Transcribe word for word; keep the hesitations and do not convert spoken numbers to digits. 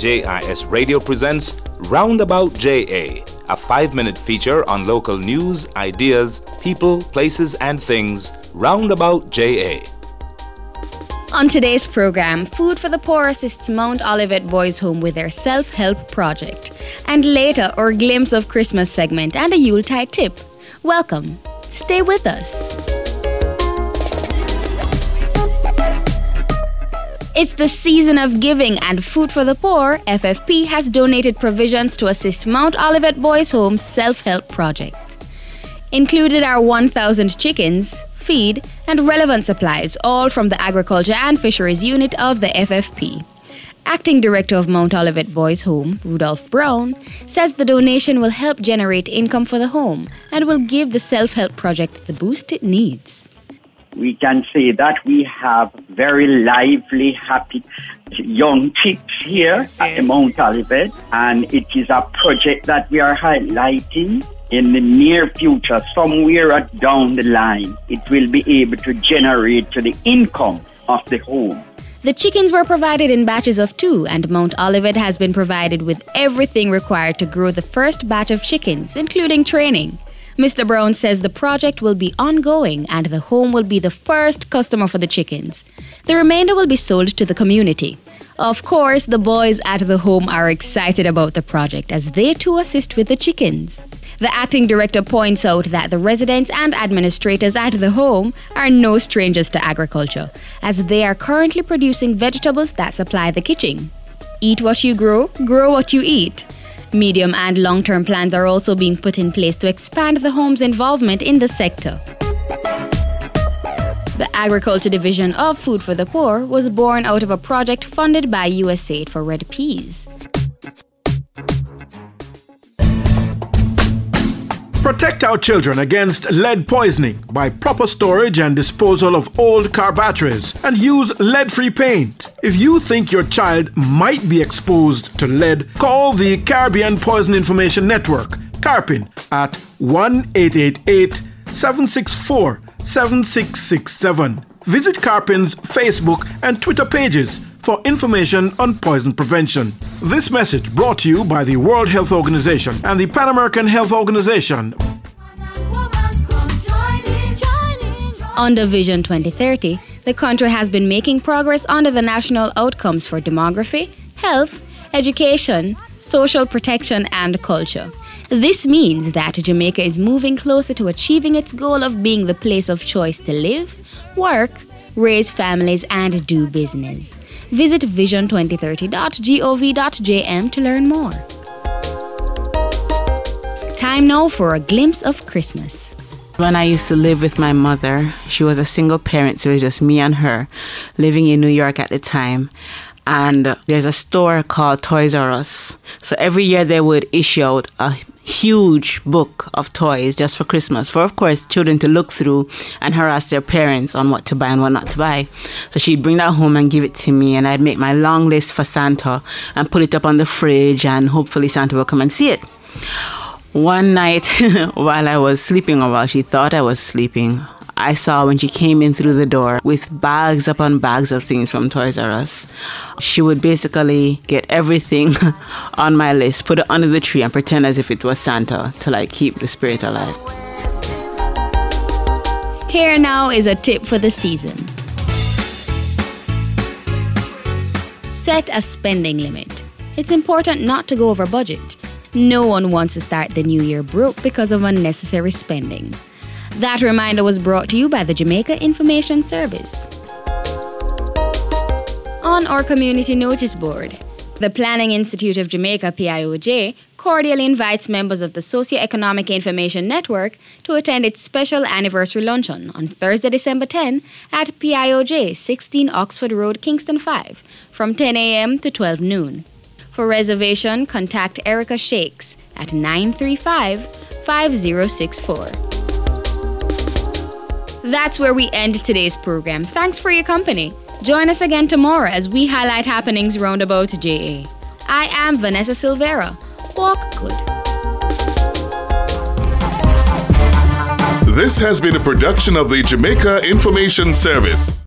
J I S Radio presents Roundabout J A, a five-minute feature on local news, ideas, people, places, and things. Roundabout J A. On today's program, Food for the Poor assists Mount Olivet Boys Home with their self-help project. And later, our Glimpse of Christmas segment and a Yuletide tip. Welcome. Stay with us. It's the season of giving, and Food for the Poor, F F P, has donated provisions to assist Mount Olivet Boys Home's self-help project. Included are one thousand chickens, feed, and relevant supplies, all from the Agriculture and Fisheries Unit of the F F P. Acting Director of Mount Olivet Boys Home, Rudolph Brown, says the donation will help generate income for the home and will give the self-help project the boost it needs. We can say that we have very lively, happy young chicks here at Mount Olivet, and it is a project that we are highlighting. In the near future, somewhere down the line, it will be able to generate to the income of the home. The chickens were provided in batches of two, and Mount Olivet has been provided with everything required to grow the first batch of chickens, including training. Mister Brown says the project will be ongoing and the home will be the first customer for the chickens. The remainder will be sold to the community. Of course, the boys at the home are excited about the project as they too assist with the chickens. The acting director points out that the residents and administrators at the home are no strangers to agriculture, as they are currently producing vegetables that supply the kitchen. Eat what you grow, grow what you eat. Medium and long-term plans are also being put in place to expand the home's involvement in the sector. The Agriculture Division of Food for the Poor was born out of a project funded by U S A I D for red peas. Protect our children against lead poisoning by proper storage and disposal of old car batteries, and use lead-free paint. If you think your child might be exposed to lead, call the Caribbean Poison Information Network, CARPIN, at one eight eight eight, seven six four, seven six six seven. Visit CARPIN's Facebook and Twitter pages for information on poison prevention. This message brought to you by the World Health Organization and the Pan American Health Organization. Under Vision twenty thirty, the country has been making progress under the national outcomes for demography, health, education, social protection, and culture. This means that Jamaica is moving closer to achieving its goal of being the place of choice to live, work, raise families, and do business. Visit vision twenty thirty dot gov dot j m to learn more. Time now for a glimpse of Christmas. When I used to live with my mother, she was a single parent, so it was just me and her, living in New York at the time. And there's a store called Toys R Us. So every year they would issue out a huge book of toys just for Christmas, for, of course, children to look through and harass their parents on what to buy and what not to buy. So she'd bring that home and give it to me, and I'd make my long list for Santa and put it up on the fridge, and hopefully Santa will come and see it. One night, while I was sleeping, or while she thought I was sleeping, I saw when she came in through the door with bags upon bags of things from Toys R Us. She would basically get everything on my list, put it under the tree, and pretend as if it was Santa to like keep the spirit alive. Here now is a tip for the season. Set a spending limit. It's important not to go over budget. No one wants to start the new year broke because of unnecessary spending. That reminder was brought to you by the Jamaica Information Service. On our community notice board, the Planning Institute of Jamaica, P I O J, cordially invites members of the Socioeconomic Information Network to attend its special anniversary luncheon on Thursday, December tenth at P I O J, sixteen Oxford Road, Kingston five, from ten a.m. to twelve noon. For reservation, contact Erica Shakes at nine three five, five zero six four. That's where we end today's program. Thanks for your company. Join us again tomorrow as we highlight happenings roundabout J A. I am Vanessa Silvera. Walk good. This has been a production of the Jamaica Information Service.